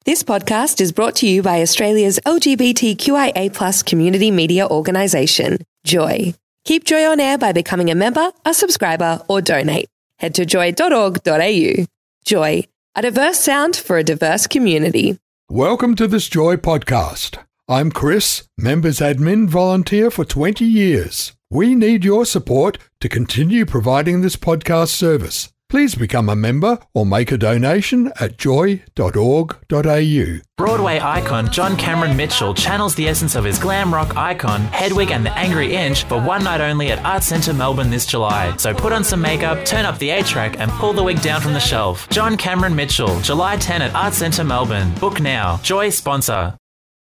This podcast is brought to you by Australia's LGBTQIA+ community media organisation, Joy. Keep Joy on air by becoming a member, a subscriber, or donate. Head to joy.org.au. Joy, a diverse sound for a diverse community. Welcome to this Joy podcast. I'm Chris, Members Admin Volunteer for 20 years. We need your support to continue providing this podcast service. Please become a member or make a donation at joy.org.au. Broadway icon John Cameron Mitchell channels the essence of his glam rock icon, Hedwig and the Angry Inch, for one night only at Arts Centre Melbourne this July. So put on some makeup, turn up the A-track and pull the wig down from the shelf. John Cameron Mitchell, July 10 at Arts Centre Melbourne. Book now. Joy sponsor.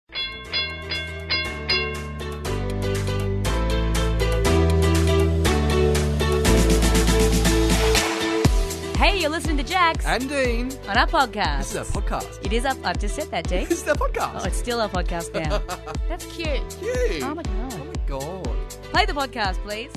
Hey, you're listening to Jax And Dean. on our podcast. This is our podcast. It is up. I've just said that, Dean. This is our podcast. Oh, it's still our podcast now. That's cute. Cute. Oh my god. Oh my God. Play the podcast, please.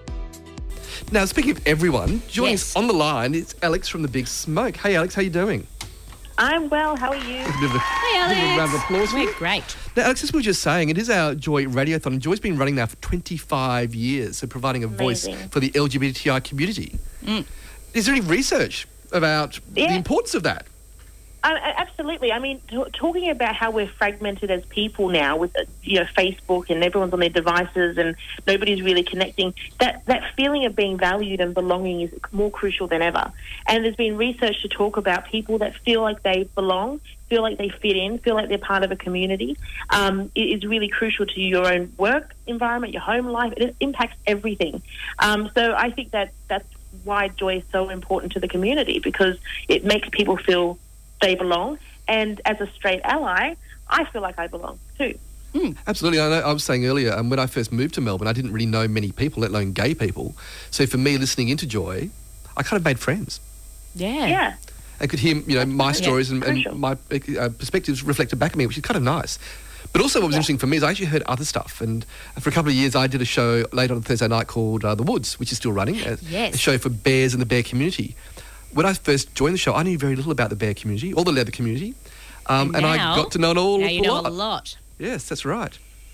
Now, speaking of everyone, joining Yes. us on the line is Alex from The Big Smoke. Hey, Alex, how you doing? I'm well. How are you? A bit of a, Hey, bit of a round of applause for you. We're great. Now, Alex, as we were just saying, it is our Joy Radiothon. Joy's been running now for 25 years, so providing a voice Amazing. for the LGBTI community. Is there any research about the Yeah. importance of that? Absolutely. I mean, talking about how we're fragmented as people now with, Facebook and everyone's on their devices and nobody's really connecting, that feeling of being valued and belonging is more crucial than ever. And there's been research to talk about people that feel like they belong, feel like they fit in, feel like they're part of a community. It is really crucial to your own work environment, your home life. It impacts everything. So I think that's why Joy is so important to the community, because it makes people feel they belong. And as a straight ally, I feel like I belong too. Absolutely. I was saying earlier, when I first moved to Melbourne, I didn't really know many people, let alone gay people. So for me, listening into Joy, I kind of made friends. Yeah. I could hear, my stories and crucial. my perspectives reflected back at me, which is kind of nice. But also what was interesting for me is I actually heard other stuff. And for a couple of years, I did a show late on Thursday night called The Woods, which is still running, a show for bears and the bear community. When I first joined the show, I knew very little about the bear community or the leather community. And I got to know it all. Now you know a lot. Yes, that's right.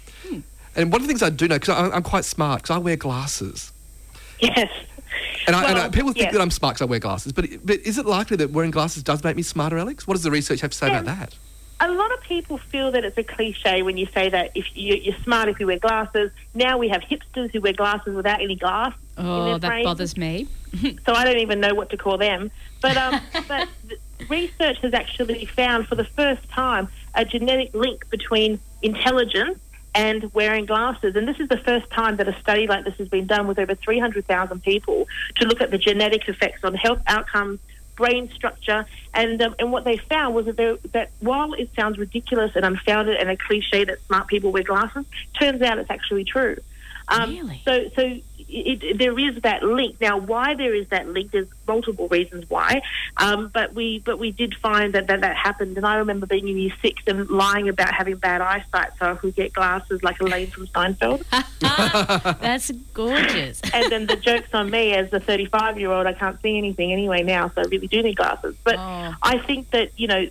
And one of the things I do know, because I'm quite smart, because I wear glasses. Yes. And people think yes. that I'm smart because I wear glasses, but is it likely that wearing glasses does make me smarter, Alex? What does the research have to say about that? A lot of people feel that it's a cliche when you say that if you're smart if you wear glasses. Now we have hipsters who wear glasses without any glass in Oh, their that frame. bothers me. So I don't even know what to call them. But but research has actually found for the first time a genetic link between intelligence and wearing glasses. And this is the first time that a study like this has been done with over 300,000 people to look at the genetic effects on health outcomes, brain structure, and what they found was that while it sounds ridiculous and unfounded and a cliche that smart people wear glasses, turns out it's actually true. Really? So there is that link. Now, why there is that link, there's multiple reasons why, but we did find that happened. And I remember being in year 6 and lying about having bad eyesight so I could get glasses like Elaine from Seinfeld. That's gorgeous. And then the joke's on me as a 35-year-old. I can't see anything anyway now, so I really do need glasses. But I think that,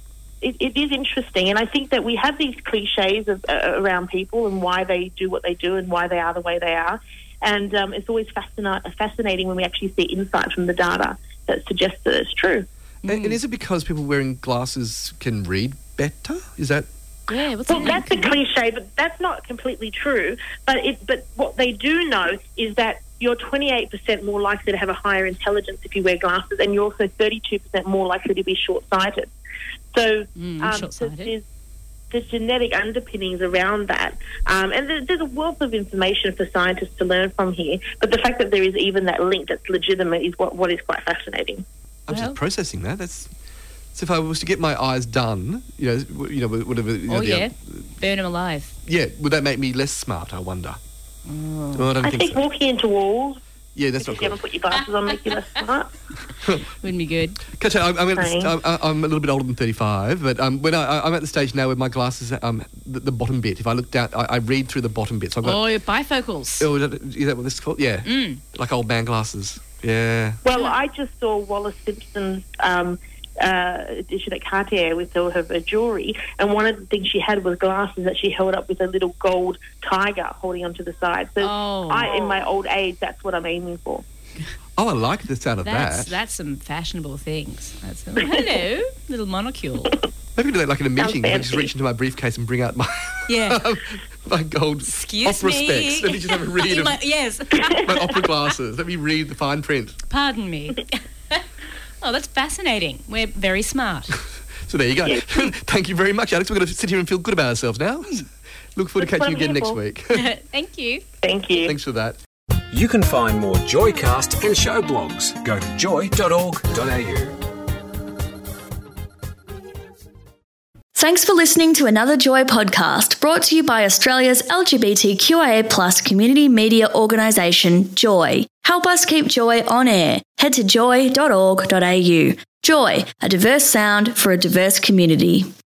it is interesting, and I think that we have these cliches around people and why they do what they do and why they are the way they are. And it's always fascinating when we actually see insight from the data that suggests that it's true. And is it because people wearing glasses can read better? Is that... Yeah, what's Well, the that's a cliche, but that's not completely true. But what they do know is that you're 28% more likely to have a higher intelligence if you wear glasses, and you're also 32% more likely to be short-sighted. So short-sighted. there's genetic underpinnings around that. And there's a wealth of information for scientists to learn from here. But the fact that there is even that link that's legitimate is what is quite fascinating. I'm just processing that. That's... So if I was to get my eyes done, whatever... burn them alive. Yeah, would that make me less smart, I wonder? Oh, I don't I think think so. walking into walls, Yeah, that's if not you good. haven't put your glasses on, make you less smart. Wouldn't be good. Can I tell you, I'm a little bit older than 35, but when I'm at the stage now where my glasses, the bottom bit, if I look down, I read through the bottom bit. So I've got, Your bifocals. is that what this is called? Yeah. Like old man glasses. Yeah. Well, I just saw Wallace Simpson's Jeanette Cartier with her jewellery, and one of the things she had was glasses that she held up with a little gold tiger holding onto the side. So in my old age, that's what I'm aiming for. Oh, I like the sound of that. That's some fashionable things. Hello, little monocule. Maybe do that like in a meeting. I just reach into my briefcase and bring out my my gold opera specs. Let me just have a read of my opera glasses. Let me read the fine print. Pardon me. Oh, that's fascinating. We're very smart. So there you go. Thank you very much, Alex. We're going to sit here and feel good about ourselves now. Look forward to catching you again next week. Thank you. Thank you. Thanks for that. You can find more Joycast and show blogs. Go to joy.org.au. Thanks for listening to another Joy podcast brought to you by Australia's LGBTQIA+ community media organisation, Joy. Help us keep Joy on air. Head to joy.org.au. Joy, a diverse sound for a diverse community.